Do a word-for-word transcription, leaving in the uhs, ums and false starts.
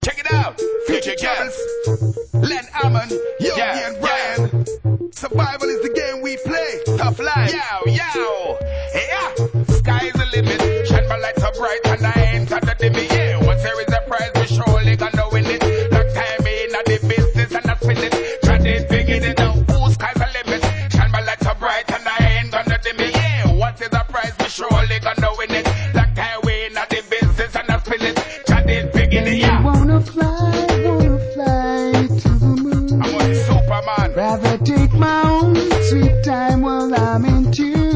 Check it out. Future Troubles, Len Ammon, Yogi Yeah, and Brian. Survival is the game we play. Tough life. Yow, yow, yeah. Sky's the limit. Shine my light so bright and I ain't at the limit. Yeah, once there is a prize, we surely gonna win it. Long time in the business and I spin it. Try it, figure it out. Ooh, sky's the limit. Shine my light so bright and I ain't gonna limit. Yeah, what is the prize? We surely gonna win it. Long time in the business and I spin it. Try it, figure it out. I wanna fly, wanna fly to the moon. I'm a Superman. Rather take my own sweet time while I'm in tune.